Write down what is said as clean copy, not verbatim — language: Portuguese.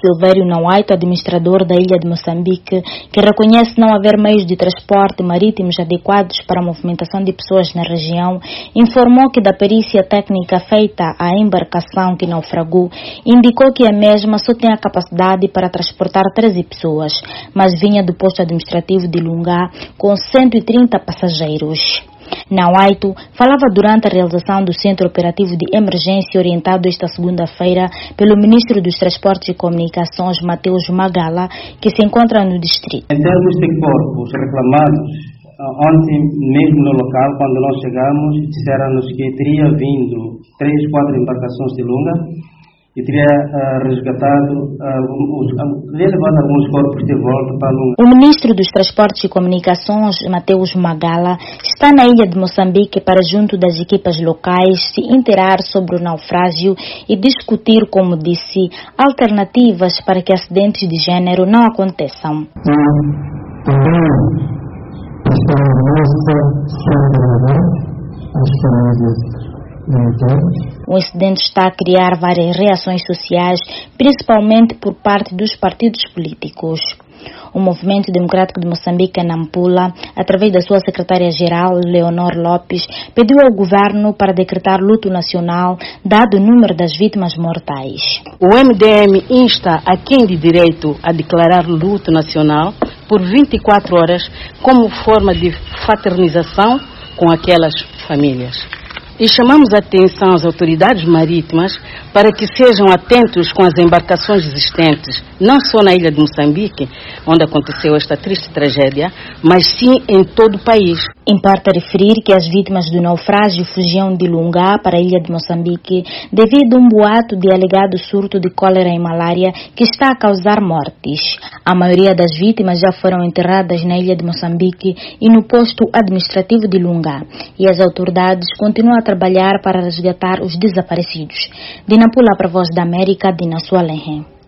Silvério Nauaito, administrador da ilha de Moçambique, que reconhece não haver meios de transporte marítimos adequados para a movimentação de pessoas na região, informou que da perícia técnica feita à embarcação que naufragou, indicou que a mesma só tem a capacidade para transportar 13 pessoas, mas vinha do posto administrativo de Lungá com 130 passageiros. Nauaito falava durante a realização do Centro Operativo de Emergência orientado esta segunda-feira pelo Ministro dos Transportes e Comunicações, Mateus Magala, que se encontra no distrito. Em termos de corpos reclamados, ontem mesmo no local, quando nós chegamos, disseram-nos que teria vindo 3-4 embarcações de Lunga e teria resgatado, levado alguns corpos de volta para Lunga. O Ministro dos Transportes e Comunicações, Mateus Magala, está na ilha de Moçambique para, junto das equipas locais, se inteirar sobre o naufrágio e discutir, como disse, alternativas para que acidentes de género não aconteçam. O incidente está a criar várias reações sociais, principalmente por parte dos partidos políticos. O Movimento Democrático de Moçambique, Nampula, através da sua secretária-geral, Leonor Lopes, pediu ao governo para decretar luto nacional, dado o número das vítimas mortais. O MDM insta a quem de direito a declarar luto nacional por 24 horas como forma de fraternização com aquelas famílias. E chamamos a atenção às autoridades marítimas para que sejam atentos com as embarcações existentes, não só na ilha de Moçambique, onde aconteceu esta triste tragédia, mas sim em todo o país. Importa referir que as vítimas do naufrágio fugiam de Lungá para a ilha de Moçambique devido a um boato de alegado surto de cólera e malária que está a causar mortes. A maioria das vítimas já foram enterradas na ilha de Moçambique e no posto administrativo de Lungá, e as autoridades continuam a trabalhar para resgatar os desaparecidos. De Nampula para a Voz da América, Dina Sualenhe.